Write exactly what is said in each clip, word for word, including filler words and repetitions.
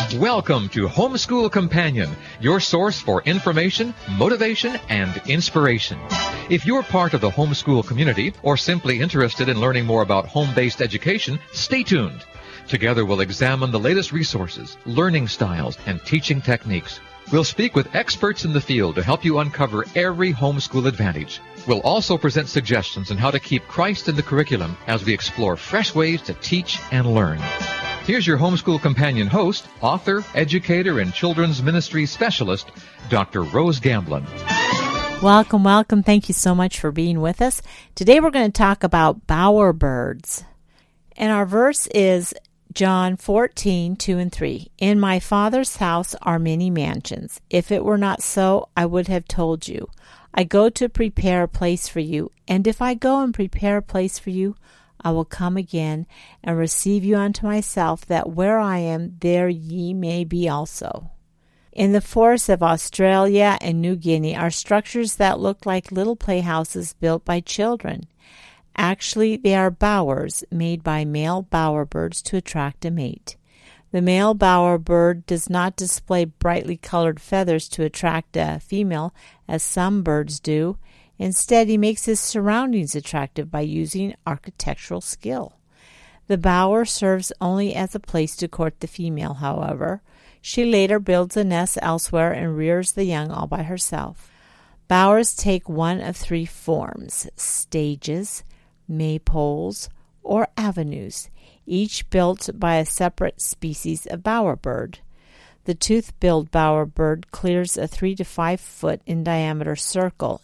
Welcome to Homeschool Companion, your source for information, motivation, and inspiration. If you're part of the homeschool community or simply interested in learning more about home-based education, stay tuned. Together we'll examine the latest resources, learning styles, and teaching techniques. We'll speak with experts in the field to help you uncover every homeschool advantage. We'll also present suggestions on how to keep Christ in the curriculum as we explore fresh ways to teach and learn. Here's your Homeschool Companion host, author, educator, and children's ministry specialist, Doctor Rose Gamblin. Welcome, welcome. Thank you so much for being with us. Today we're going to talk about bowerbirds. And our verse is John fourteen, two and three. In my Father's house are many mansions. If it were not so, I would have told you. I go to prepare a place for you. And if I go and prepare a place for you, I will come again and receive you unto myself, that where I am, there ye may be also. In the forests of Australia and New Guinea are structures that look like little playhouses built by children. Actually, they are bowers made by male bowerbirds to attract a mate. The male bowerbird does not display brightly colored feathers to attract a female, as some birds do. Instead, he makes his surroundings attractive by using architectural skill. The bower serves only as a place to court the female, however. She later builds a nest elsewhere and rears the young all by herself. Bowers take one of three forms: stages, maypoles, or avenues, each built by a separate species of bowerbird. The tooth-billed bowerbird clears a three to five foot in diameter circle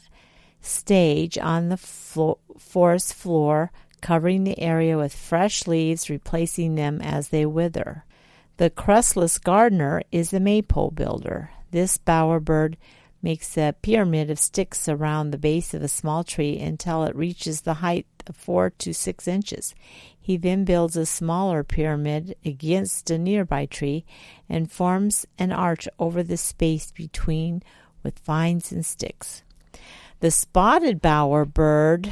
stage on the flo- forest floor, covering the area with fresh leaves, replacing them as they wither. The crustless gardener is the maypole builder. This bowerbird makes a pyramid of sticks around the base of a small tree until it reaches the height of four to six inches. He then builds a smaller pyramid against a nearby tree and forms an arch over the space between with vines and sticks. The spotted bowerbird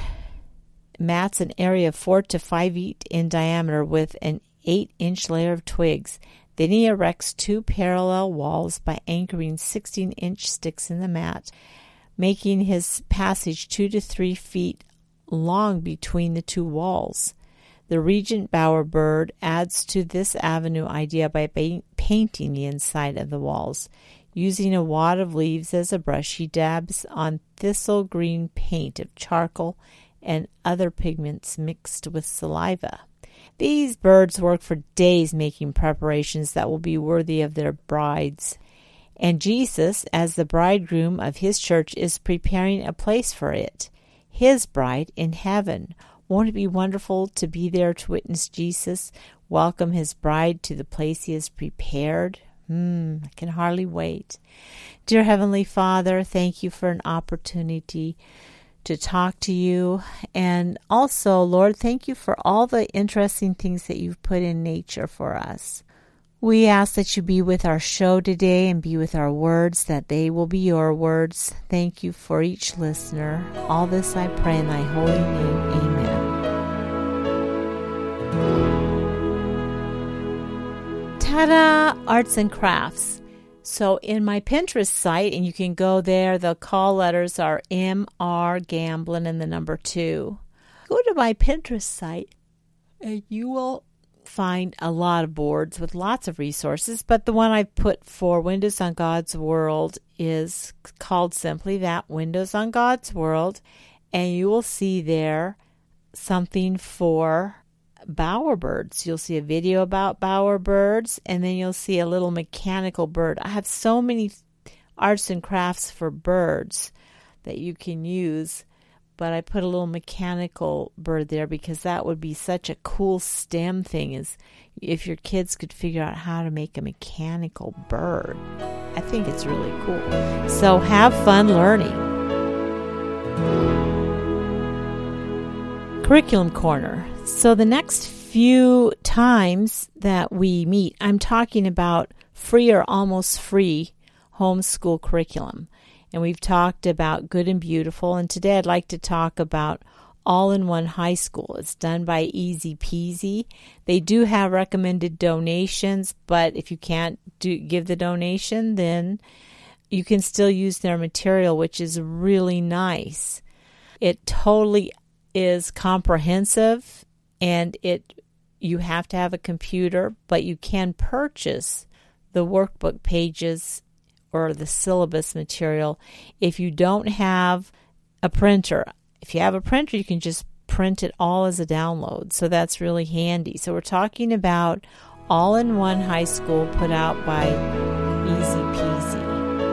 mats an area of four to five feet in diameter with an eight-inch layer of twigs. Then he erects two parallel walls by anchoring sixteen-inch sticks in the mat, making his passage two to three feet long between the two walls. The regent bowerbird adds to this avenue idea by ba- painting the inside of the walls. Using a wad of leaves as a brush, he dabs on thistle green paint of charcoal and other pigments mixed with saliva. These birds work for days making preparations that will be worthy of their brides. And Jesus, as the bridegroom of his church, is preparing a place for it, his bride in heaven. Won't it be wonderful to be there to witness Jesus welcome his bride to the place he has prepared? Hmm, I can hardly wait. Dear Heavenly Father, thank you for an opportunity to talk to you. And also, Lord, thank you for all the interesting things that you've put in nature for us. We ask that you be with our show today and be with our words, that they will be your words. Thank you for each listener. All this I pray in thy holy name. Amen. Ta-da! Arts and crafts. So in my Pinterest site, and you can go there, the call letters are M R Gamblin and the number two. Go to my Pinterest site and you will find a lot of boards with lots of resources, but the one I put for Windows on God's World is called simply that, Windows on God's World, and you will see there something for bowerbirds. You'll see a video about bowerbirds, and then you'll see a little mechanical bird. I have so many arts and crafts for birds that you can use, but I put a little mechanical bird there because that would be such a cool STEM thing, is if your kids could figure out how to make a mechanical bird. I think it's really cool. So have fun learning. Curriculum Corner. So the next few times that we meet, I'm talking about free or almost free homeschool curriculum. And we've talked about good and beautiful. And today I'd like to talk about All-in-One High School. It's done by Easy Peasy. They do have recommended donations, but if you can't do, give the donation, then you can still use their material, which is really nice. It totally is comprehensive, and it you have to have a computer, but you can purchase the workbook pages or the syllabus material if you don't have a printer. If you have a printer, you can just print it all as a download. So that's really handy. So we're talking about All-in-One High School, put out by Easy Peasy.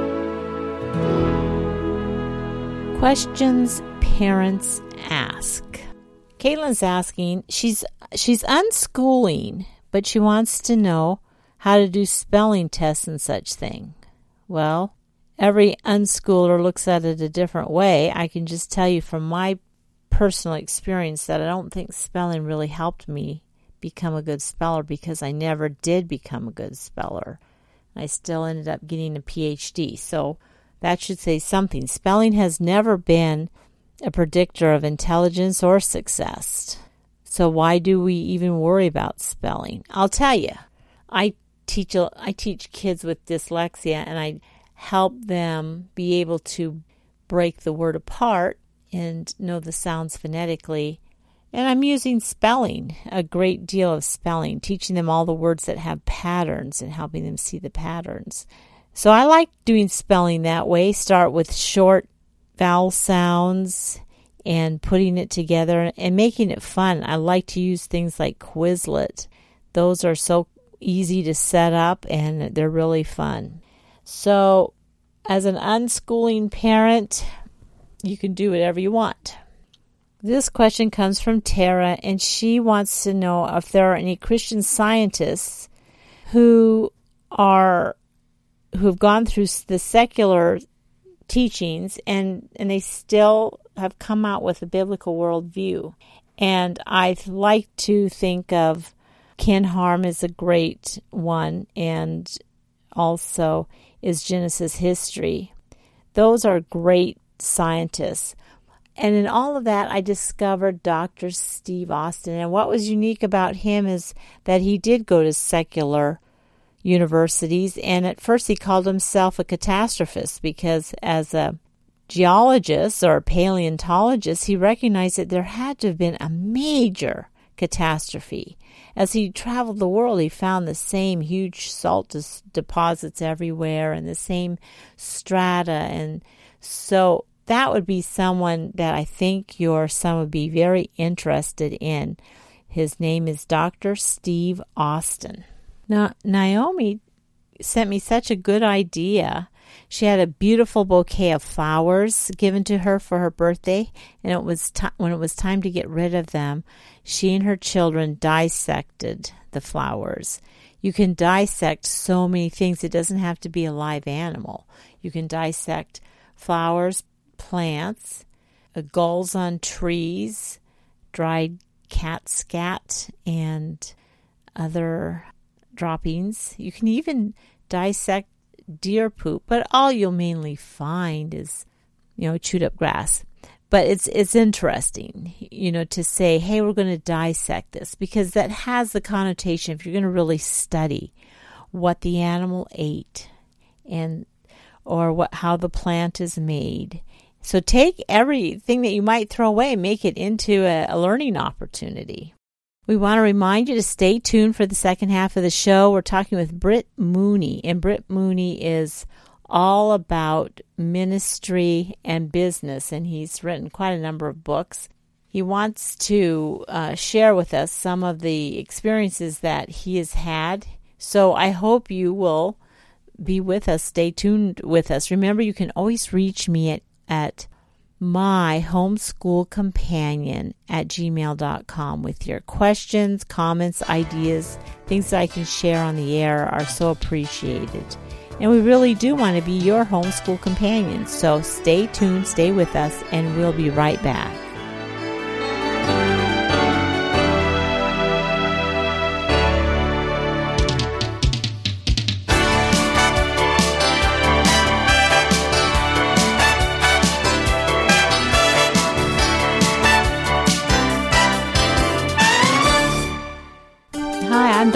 Questions parents ask. Caitlin's asking, she's she's unschooling, but she wants to know how to do spelling tests and such thing. Well, every unschooler looks at it a different way. I can just tell you from my personal experience that I don't think spelling really helped me become a good speller, because I never did become a good speller. I still ended up getting a P H D. So that should say something. Spelling has never been a predictor of intelligence or success. So why do we even worry about spelling? I'll tell you. I teach I teach kids with dyslexia, and I help them be able to break the word apart and know the sounds phonetically. And I'm using spelling, a great deal of spelling, teaching them all the words that have patterns and helping them see the patterns. So I like doing spelling that way. Start with short vowel sounds and putting it together and making it fun. I like to use things like Quizlet. Those are so easy to set up, and they're really fun. So as an unschooling parent, you can do whatever you want. This question comes from Tara, and she wants to know if there are any Christian scientists who are who have gone through the secular teachings and, and they still have come out with a biblical worldview. And I like to think of Ken Harm as a great one, and also is Genesis History. Those are great scientists. And in all of that, I discovered Doctor Steve Austin. And what was unique about him is that he did go to secular universities. And at first he called himself a catastrophist, because as a geologist or a paleontologist, he recognized that there had to have been a major catastrophe. As he traveled the world, he found the same huge salt deposits everywhere and the same strata. And so that would be someone that I think your son would be very interested in. His name is Doctor Steve Austin. Now, Naomi sent me such a good idea. She had a beautiful bouquet of flowers given to her for her birthday, and it was t- when it was time to get rid of them, she and her children dissected the flowers. You can dissect so many things. It doesn't have to be a live animal. You can dissect flowers, plants, uh, gulls on trees, dried cat scat, and other droppings. You can even dissect deer poop, but all you'll mainly find is, you know, chewed up grass. But it's it's interesting, you know, to say, hey, we're going to dissect this, because that has the connotation, if you're going to really study what the animal ate and or what how the plant is made. So take everything that you might throw away and make it into a, a learning opportunity. We want to remind you to stay tuned for the second half of the show. We're talking with Britt Mooney, and Britt Mooney is all about ministry and business, and he's written quite a number of books. He wants to uh, share with us some of the experiences that he has had. So I hope you will be with us. Stay tuned with us. Remember, you can always reach me at, at my homeschool companion at gmail dot com with your questions, comments, ideas, things that I can share on the air are so appreciated. And we really do want to be your homeschool companion. So stay tuned, stay with us, and we'll be right back.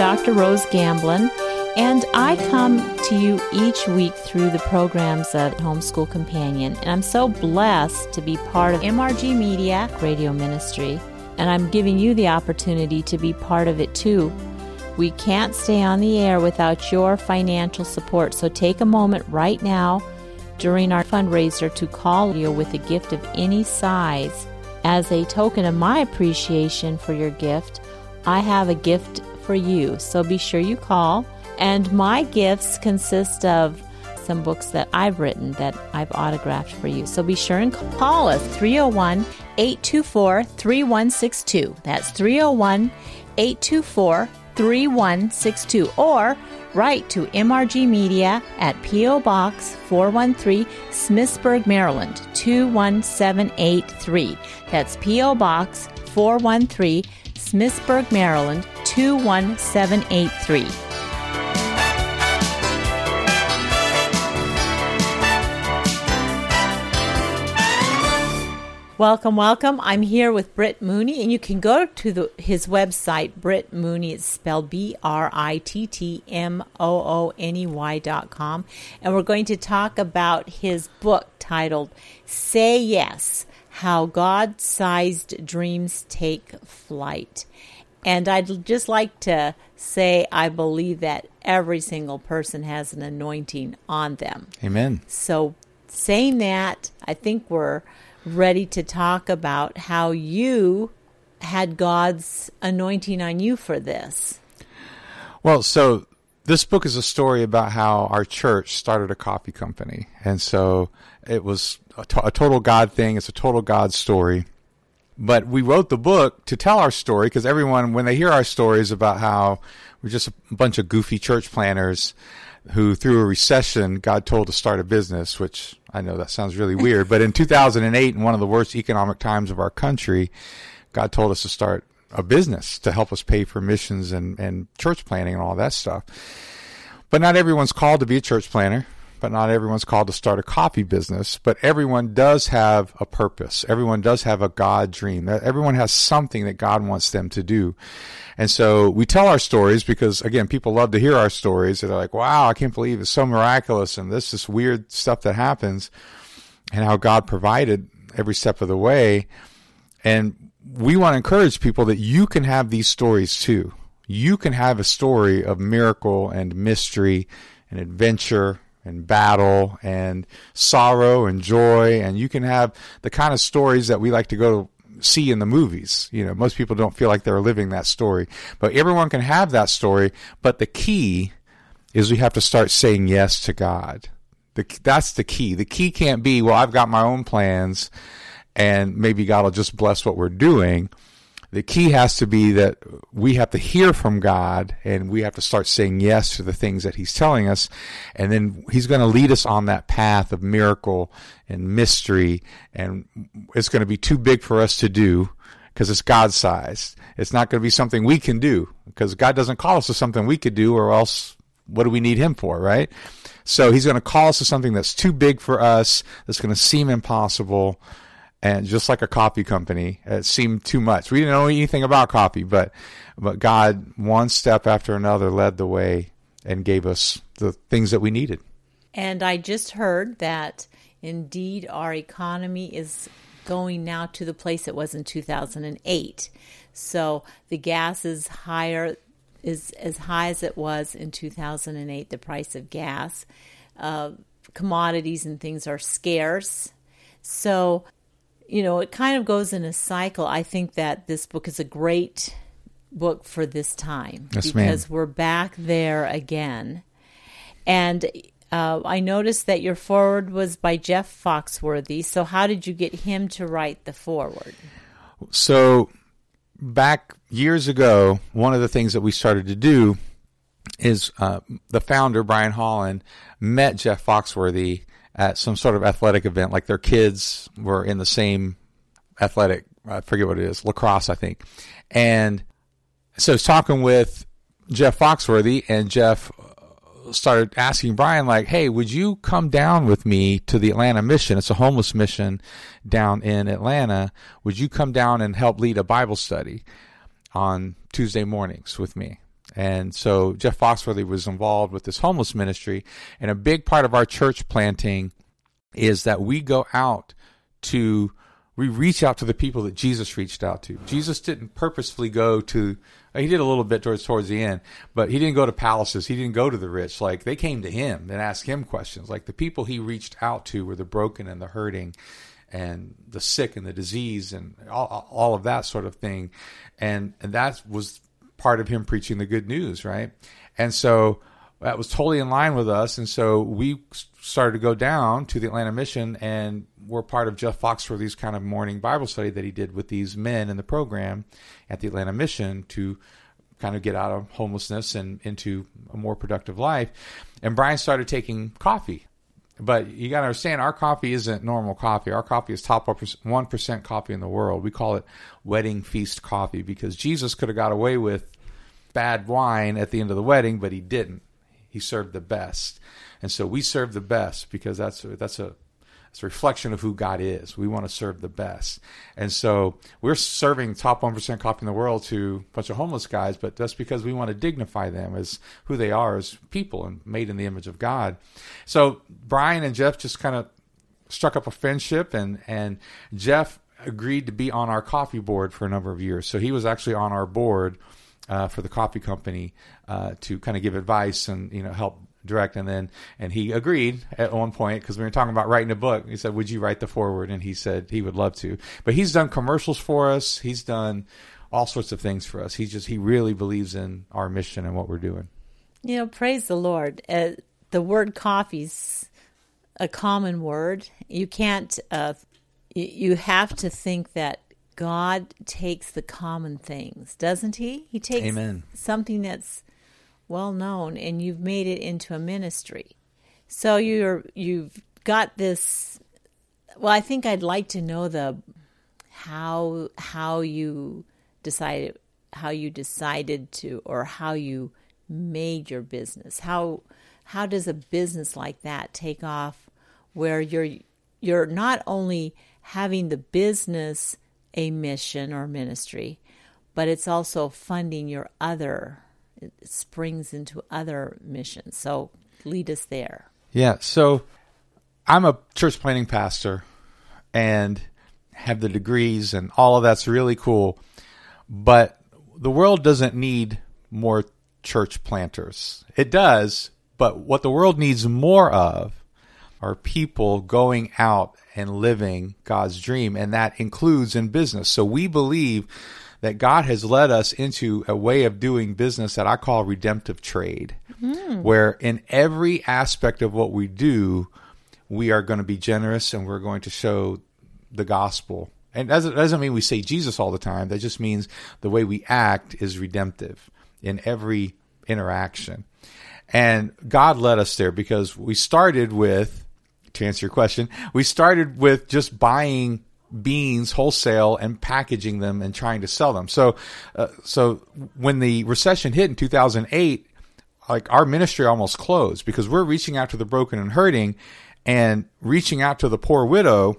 Doctor Rose Gamblin, and I come to you each week through the programs of Homeschool Companion, and I'm so blessed to be part of M R G Media Radio Ministry, and I'm giving you the opportunity to be part of it too. We can't stay on the air without your financial support, so take a moment right now during our fundraiser to call you with a gift of any size. As a token of my appreciation for your gift, I have a gift for you, so be sure you call. And my gifts consist of some books that I've written that I've autographed for you. So be sure and call us, three oh one, eight two four, three one six two. That's three oh one, eight two four, three one six two. Or write to M R G Media at P O. Box four one three, Smithsburg, Maryland, two one seven eight three. That's P O. Box four one three, Smithsburg, Maryland, two one seven eight three. Welcome, welcome. I'm here with Britt Mooney, and you can go to the, his website, Britt Mooney. It's spelled B R I T T M O O N E Y dot com. And we're going to talk about his book titled Say Yes, How God-Sized Dreams Take Flight. And I'd just like to say I believe that every single person has an anointing on them. Amen. So saying that, I think we're ready to talk about how you had God's anointing on you for this. Well, so this book is a story about how our church started a coffee company. And so it was a, to- a total God thing. It's a total God story. But we wrote the book to tell our story because everyone, when they hear our stories about how we're just a bunch of goofy church planners who through a recession, God told to start a business, which I know that sounds really weird, but in two thousand eight, in one of the worst economic times of our country, God told us to start a business to help us pay for missions and, and church planning and all that stuff. But not everyone's called to be a church planner, but not everyone's called to start a coffee business, but everyone does have a purpose. Everyone does have a God dream. Everyone has something that God wants them to do. And so we tell our stories because, again, people love to hear our stories. They're like, wow, I can't believe it's so miraculous and this is weird stuff that happens and how God provided every step of the way. And we want to encourage people that you can have these stories too. You can have a story of miracle and mystery and adventure and battle and sorrow and joy. And you can have the kind of stories that we like to go see in the movies. You know, most people don't feel like they're living that story, but everyone can have that story. But the key is we have to start saying yes to God. The, that's the key. The key can't be, well, I've got my own plans and maybe God will just bless what we're doing. The key has to be that we have to hear from God and we have to start saying yes to the things that He's telling us. And then He's going to lead us on that path of miracle and mystery. And it's going to be too big for us to do because it's God-sized. It's not going to be something we can do because God doesn't call us to something we could do, or else what do we need Him for, right? So He's going to call us to something that's too big for us, that's going to seem impossible. And just like a coffee company, it seemed too much. We didn't know anything about coffee, but but God, one step after another, led the way and gave us the things that we needed. And I just heard that indeed our economy is going now to the place it was in two thousand eight. So the gas is higher, is as high as it was in two thousand eight, the price of gas. Uh, commodities and things are scarce. So you know, it kind of goes in a cycle. I think that this book is a great book for this time yes, because ma'am. We're back there again. And uh, I noticed that your foreword was by Jeff Foxworthy. So how did you get him to write the foreword? So back years ago, one of the things that we started to do is uh, the founder, Brian Holland, met Jeff Foxworthy at some sort of athletic event, like their kids were in the same athletic, I forget what it is, lacrosse, I think. And so I was talking with Jeff Foxworthy, and Jeff started asking Brian, like, hey, would you come down with me to the Atlanta mission? It's a homeless mission down in Atlanta. Would you come down and help lead a Bible study on Tuesday mornings with me? And so Jeff Foxworthy was involved with this homeless ministry. And a big part of our church planting is that we go out to, we reach out to the people that Jesus reached out to. Jesus didn't purposefully go to, he did a little bit towards towards the end, but he didn't go to palaces. He didn't go to the rich. Like, they came to him and asked him questions. Like, the people he reached out to were the broken and the hurting and the sick and the disease and all, all of that sort of thing. And, and that was part of him preaching the good news, right? And so that was totally in line with us. And so we started to go down to the Atlanta Mission, and we're part of Jeff Foxworthy's kind of morning Bible study that he did with these men in the program at the Atlanta Mission to kind of get out of homelessness and into a more productive life. And Brian started taking coffee. But you got to understand, our coffee isn't normal coffee. Our coffee is top one percent coffee in the world. We call it wedding feast coffee because Jesus could have got away with bad wine at the end of the wedding, but he didn't. He served the best. And so we serve the best because that's a, that's a, it's a reflection of who God is. We want to serve the best. And so we're serving top one percent coffee in the world to a bunch of homeless guys, but that's because we want to dignify them as who they are as people and made in the image of God. So Brian and Jeff just kind of struck up a friendship, and, and Jeff agreed to be on our coffee board for a number of years. So he was actually on our board uh, for the coffee company uh, to kind of give advice and, you know, help direct. And then, and he agreed at one point because we were talking about writing a book. He said, would you write the foreword? And he said he would love to. But he's done commercials for us. He's done all sorts of things for us. He just, he really believes in our mission and what we're doing. You know, praise the Lord. Uh, the word coffee's a common word. You can't, uh, you, you have to think that God takes the common things, doesn't he? He takes Amen. Something that's well known, and you've made it into a ministry. So you're you've got this. Well, I think I'd like to know the how how you decided how you decided to, or how you made your business. How how does a business like that take off, where you're you're not only having the business a mission or ministry, but it's also funding your other. It springs into other missions. So lead us there. Yeah. So I'm a church planting pastor and have the degrees, and all of that's really cool. But the world doesn't need more church planters. It does, but what the world needs more of are people going out and living God's dream, and that includes in business. So we believe that God has led us into a way of doing business that I call redemptive trade, mm. where in every aspect of what we do, we are going to be generous and we're going to show the gospel. And that doesn't mean we say Jesus all the time. That just means the way we act is redemptive in every interaction. And God led us there because we started with, to answer your question, we started with just buying beans wholesale and packaging them and trying to sell them. So, uh, so when the recession hit in two thousand eight, like our ministry almost closed because we're reaching out to the broken and hurting, and reaching out to the poor widow.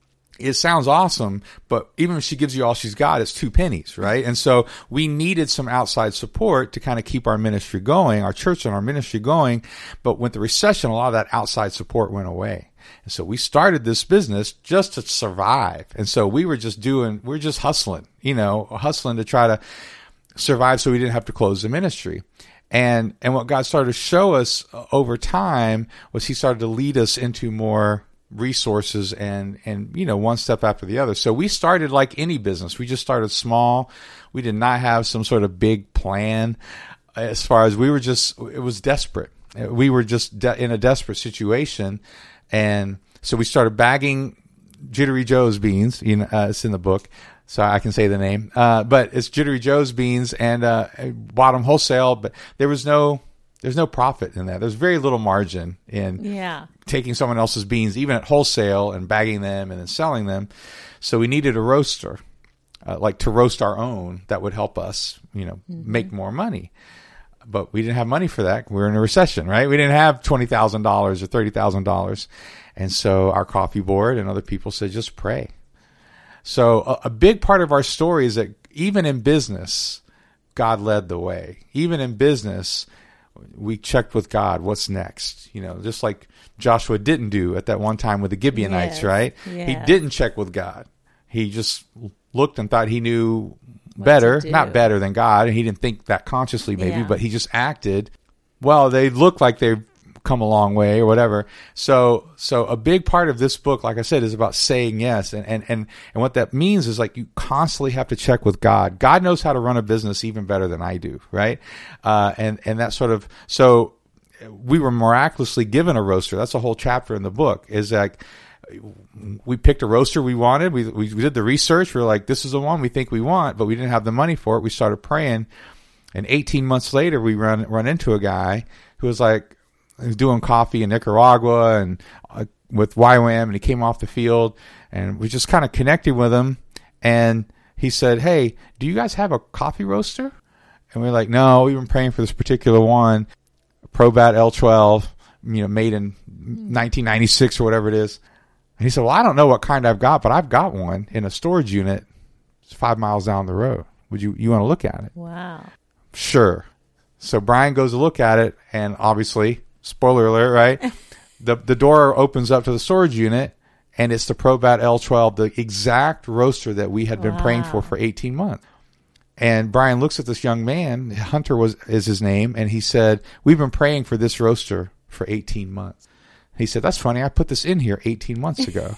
It sounds awesome, but even if she gives you all she's got, it's two pennies, right? And so we needed some outside support to kind of keep our ministry going, our church and our ministry going. But with the recession, a lot of that outside support went away. And so we started this business just to survive. And so we were just doing, we we're just hustling, you know, hustling to try to survive so we didn't have to close the ministry. And, and what God started to show us over time was he started to lead us into more resources and, and, you know, one step after the other. So we started like any business. We just started small. We did not have some sort of big plan as far as we were just, it was desperate. We were just de- in a desperate situation. And so we started bagging Jittery Joe's beans. You know, uh, it's in the book, so I can say the name. Uh, but it's Jittery Joe's beans, and uh, bought them wholesale. But there was no, there's no profit in that. There's very little margin in yeah. taking someone else's beans, even at wholesale, and bagging them and then selling them. So we needed a roaster, uh, like to roast our own, that would help us, you know, mm-hmm. make more money. But we didn't have money for that. We were in a recession, right? We didn't have twenty thousand dollars or thirty thousand dollars. And so our coffee board and other people said, just pray. So a, a big part of our story is that even in business, God led the way. Even in business, we checked with God, what's next? You know, just like Joshua didn't do at that one time with the Gibeonites, yes. right? Yes. He didn't check with God. He just looked and thought he knew better, not better than God. And he didn't think that consciously maybe, yeah. but he just acted. Well, they look like they've come a long way or whatever. So, so a big part of this book, like I said, is about saying yes. And, and, and, and what that means is like you constantly have to check with God. God knows how to run a business even better than I do. Right. Uh, and, and that sort of, so we were miraculously given a roaster. That's a whole chapter in the book, is like, we picked a roaster we wanted. We, we we did the research. We were like, this is the one we think we want, but we didn't have the money for it. We started praying, and eighteen months later, we run run into a guy who was like, he was doing coffee in Nicaragua and uh, with Y W A M, and he came off the field, and we just kind of connected with him. And he said, "Hey, do you guys have a coffee roaster?" And we we're like, "No, we've been praying for this particular one, ProBat L twelve, you know, made in nineteen ninety-six or whatever it is." And he said, "Well, I don't know what kind I've got, but I've got one in a storage unit. It's five miles down the road. Would you, you want to look at it?" Wow. Sure. So Brian goes to look at it, and obviously, spoiler alert, right? the the door opens up to the storage unit, and it's the ProBat L twelve, the exact roaster that we had been wow. praying for for eighteen months. And Brian looks at this young man, Hunter was is his name, and he said, "We've been praying for this roaster for eighteen months. He said, "That's funny. I put this in here eighteen months ago."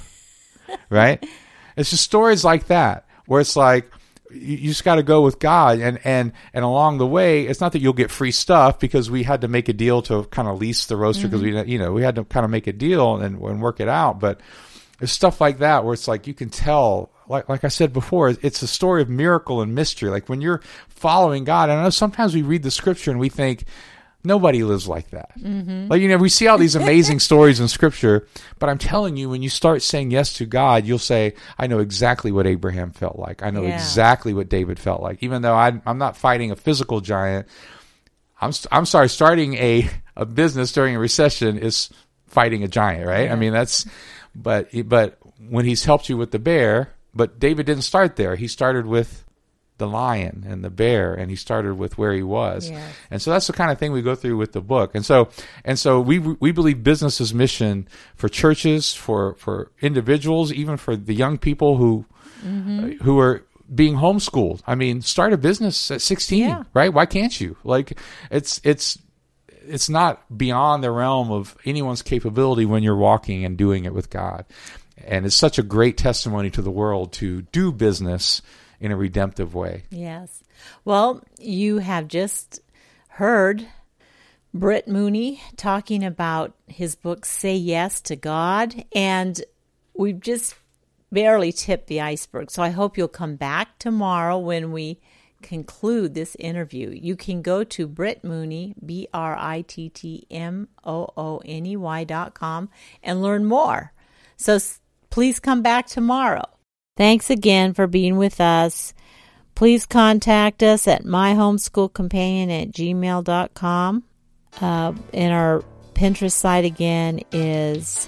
Right? It's just stories like that where it's like, you, you just got to go with God. And, and, and along the way, it's not that you'll get free stuff, because we had to make a deal to kind of lease the roaster, because mm-hmm. we, you know, we had to kind of make a deal and, and work it out. But there's stuff like that where it's like, you can tell, like, like I said before, it's a story of miracle and mystery. Like when you're following God, and I know sometimes we read the scripture and we think, nobody lives like that. Mm-hmm. Like, you know, we see all these amazing stories in Scripture, but I'm telling you, when you start saying yes to God, you'll say, "I know exactly what Abraham felt like. I know yeah. exactly what David felt like." Even though I, I'm not fighting a physical giant, I'm I'm sorry, starting a, a business during a recession is fighting a giant, right? Yeah. I mean, that's, but but when He's helped you with the bear, but David didn't start there. He started with the lion and the bear, and he started with where he was. Yeah. And so that's the kind of thing we go through with the book. And so, and so we, we believe business's mission for churches, for, for individuals, even for the young people who, mm-hmm. uh, who are being homeschooled. I mean, start a business at sixteen, yeah. right? Why can't you? Like it's, it's, it's not beyond the realm of anyone's capability when you're walking and doing it with God. And it's such a great testimony to the world to do business in a redemptive way. Yes. Well, you have just heard Britt Mooney talking about his book, Say Yes to God, and we've just barely tipped the iceberg. So I hope you'll come back tomorrow when we conclude this interview. You can go to Britt Mooney, B R I T T M O O N E Y dot com, and learn more. So please come back tomorrow. Thanks again for being with us. Please contact us at myhomeschoolcompanion at gmail dot com. Uh, and our Pinterest site again is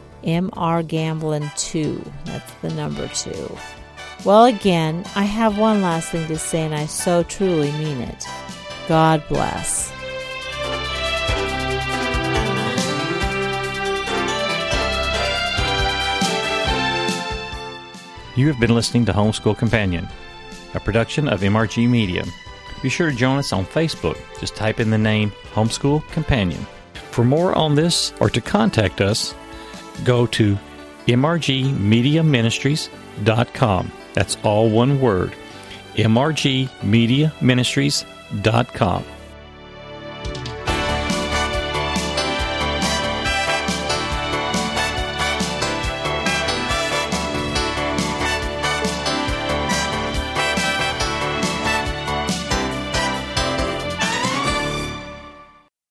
M R Gamblin two. That's the number two. Well, again, I have one last thing to say, and I so truly mean it. God bless. You have been listening to Homeschool Companion, a production of M R G Media. Be sure to join us on Facebook. Just type in the name Homeschool Companion. For more on this or to contact us, go to M R G media ministries dot com. That's all one word, M R G media ministries dot com.